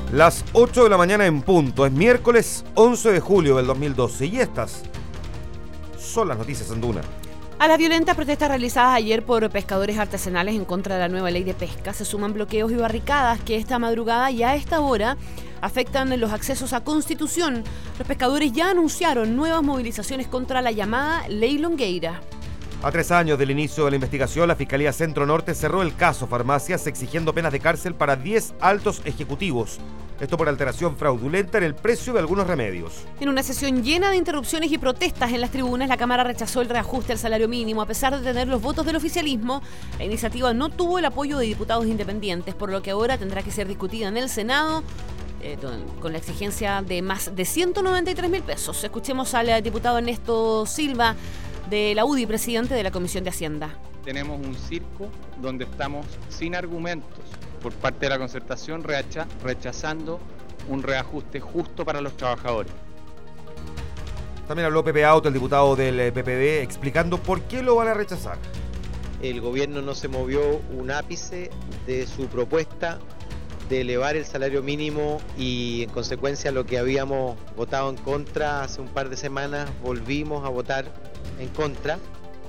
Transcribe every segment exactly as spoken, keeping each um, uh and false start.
Las ocho de la mañana en punto, es miércoles once de julio del dos mil doce y estas son las noticias en Duna. A las violentas protestas realizadas ayer por pescadores artesanales en contra de la nueva ley de pesca se suman bloqueos y barricadas que esta madrugada y a esta hora afectan los accesos a Constitución. Los pescadores ya anunciaron nuevas movilizaciones contra la llamada Ley Longueira. A tres años del inicio de la investigación, la Fiscalía Centro Norte cerró el caso Farmacias exigiendo penas de cárcel para diez altos ejecutivos. Esto por alteración fraudulenta en el precio de algunos remedios. En una sesión llena de interrupciones y protestas en las tribunas, la Cámara rechazó el reajuste al salario mínimo. A pesar de tener los votos del oficialismo, la iniciativa no tuvo el apoyo de diputados independientes, por lo que ahora tendrá que ser discutida en el Senado eh, con la exigencia de más de ciento noventa y tres mil pesos. Escuchemos al diputado Ernesto Silva de la U D I, presidente de la Comisión de Hacienda. Tenemos un circo donde estamos sin argumentos por parte de la concertación, recha- rechazando un reajuste justo para los trabajadores. También habló Pepe Auto, el diputado del P P D, explicando por qué lo van a rechazar. El gobierno no se movió un ápice de su propuesta de elevar el salario mínimo y en consecuencia lo que habíamos votado en contra hace un par de semanas, volvimos a votar en contra.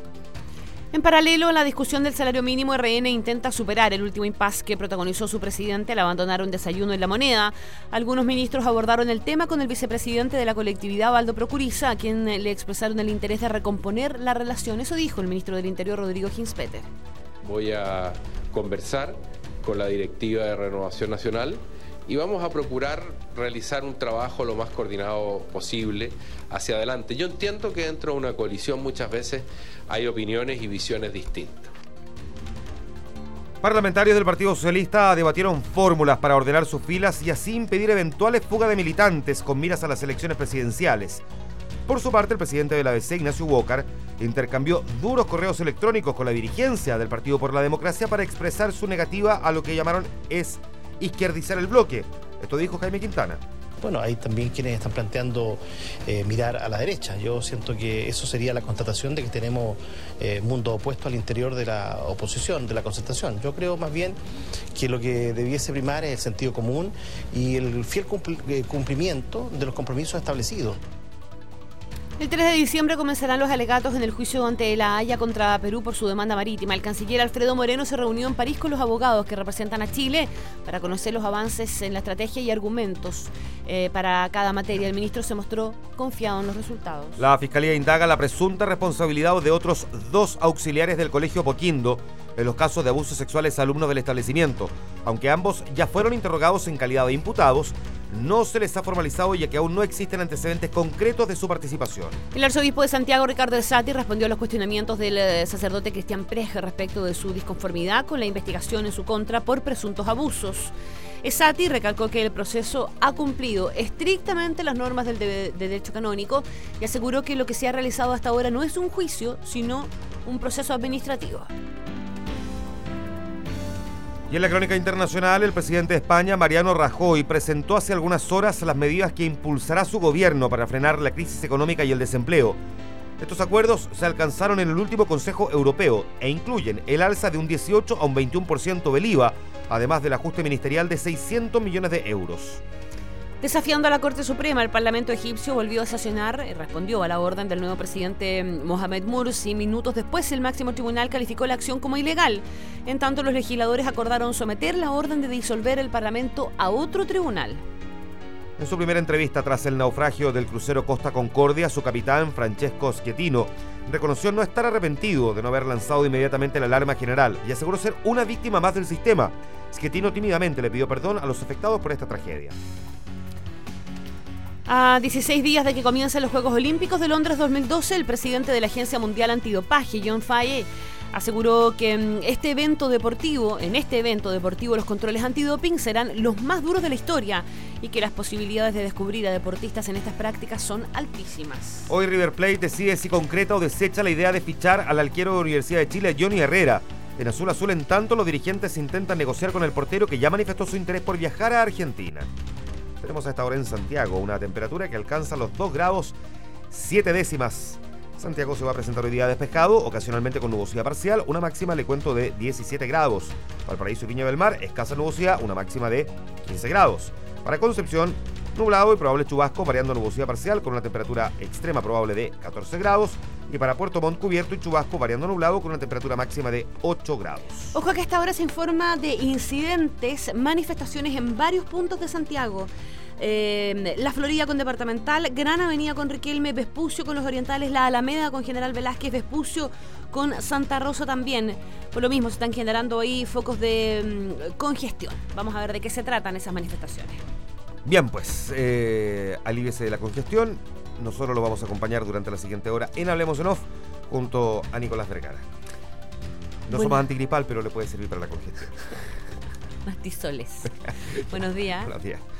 En paralelo a la discusión del salario mínimo, R N intenta superar el último impasse que protagonizó su presidente al abandonar un desayuno en La Moneda. Algunos ministros abordaron el tema con el vicepresidente de la colectividad, Valdo Procuriza, a quien le expresaron el interés de recomponer la relación. Eso dijo el ministro del Interior, Rodrigo Ginspeter. Voy a conversar con la directiva de Renovación Nacional y vamos a procurar realizar un trabajo lo más coordinado posible hacia adelante. Yo entiendo que dentro de una coalición muchas veces hay opiniones y visiones distintas. Parlamentarios del Partido Socialista debatieron fórmulas para ordenar sus filas y así impedir eventuales fugas de militantes con miras a las elecciones presidenciales. Por su parte, el presidente de la A D C, Ignacio Walker, intercambió duros correos electrónicos con la dirigencia del Partido por la Democracia para expresar su negativa a lo que llamaron es izquierdizar el bloque. Esto dijo Jaime Quintana. Bueno, hay también quienes están planteando eh, mirar a la derecha. Yo siento que eso sería la constatación de que tenemos eh, mundo opuesto al interior de la oposición, de la concertación. Yo creo más bien que lo que debiese primar es el sentido común y el fiel cumpl- cumplimiento de los compromisos establecidos. El tres de diciembre comenzarán los alegatos en el juicio ante la Haya contra Perú por su demanda marítima. El canciller Alfredo Moreno se reunió en París con los abogados que representan a Chile para conocer los avances en la estrategia y argumentos eh, para cada materia. El ministro se mostró confiado en los resultados. La Fiscalía indaga la presunta responsabilidad de otros dos auxiliares del Colegio Apoquindo en los casos de abusos sexuales a alumnos del establecimiento. Aunque ambos ya fueron interrogados en calidad de imputados, no se les ha formalizado ya que aún no existen antecedentes concretos de su participación. El arzobispo de Santiago, Ricardo Esati, respondió a los cuestionamientos del sacerdote Cristian Preje respecto de su disconformidad con la investigación en su contra por presuntos abusos. Esati recalcó que el proceso ha cumplido estrictamente las normas del de- de derecho canónico y aseguró que lo que se ha realizado hasta ahora no es un juicio, sino un proceso administrativo. Y en la crónica internacional, el presidente de España, Mariano Rajoy, presentó hace algunas horas las medidas que impulsará su gobierno para frenar la crisis económica y el desempleo. Estos acuerdos se alcanzaron en el último Consejo Europeo e incluyen el alza de un dieciocho a un veintiuno por ciento del I V A, además del ajuste ministerial de seiscientos millones de euros. Desafiando a la Corte Suprema, el Parlamento egipcio volvió a sesionar y respondió a la orden del nuevo presidente Mohamed Morsi. Minutos después, el máximo tribunal calificó la acción como ilegal. En tanto, los legisladores acordaron someter la orden de disolver el Parlamento a otro tribunal. En su primera entrevista tras el naufragio del crucero Costa Concordia, su capitán, Francesco Schettino, reconoció no estar arrepentido de no haber lanzado inmediatamente la alarma general y aseguró ser una víctima más del sistema. Schettino tímidamente le pidió perdón a los afectados por esta tragedia. A dieciséis días de que comiencen los Juegos Olímpicos de Londres dos mil doce, el presidente de la Agencia Mundial Antidopaje, John Faye, aseguró que en este evento deportivo, en este evento deportivo, los controles antidoping serán los más duros de la historia y que las posibilidades de descubrir a deportistas en estas prácticas son altísimas. Hoy River Plate decide si concreta o desecha la idea de fichar al arquero de la Universidad de Chile, Johnny Herrera. En Azul Azul, en tanto, los dirigentes intentan negociar con el portero que ya manifestó su interés por viajar a Argentina. Tenemos a esta hora en Santiago una temperatura que alcanza los dos grados siete décimas. Santiago se va a presentar hoy día despejado, ocasionalmente con nubosidad parcial, una máxima, le cuento, de diecisiete grados. Valparaíso y Viña del Mar, escasa nubosidad, una máxima de quince grados. Para Concepción, nublado y probable chubasco, variando nubosidad parcial con una temperatura extrema probable de catorce grados. Y para Puerto Montt, cubierto y chubasco, variando nublado con una temperatura máxima de ocho grados. Ojo que a esta hora se informa de incidentes, manifestaciones en varios puntos de Santiago. Eh, la Florida con Departamental, Gran Avenida con Riquelme, Vespucio con Los Orientales, la Alameda con General Velázquez, Vespucio con Santa Rosa también. Por lo mismo se están generando ahí focos de mm, congestión. Vamos a ver de qué se tratan esas manifestaciones. Bien, pues, eh, alíviese de la congestión. Nosotros lo vamos a acompañar durante la siguiente hora en Hablemos en Off junto a Nicolás Vergara. No bueno. somos antigripal, pero le puede servir para la congestión. Mastizoles. Buenos días. Buenos días.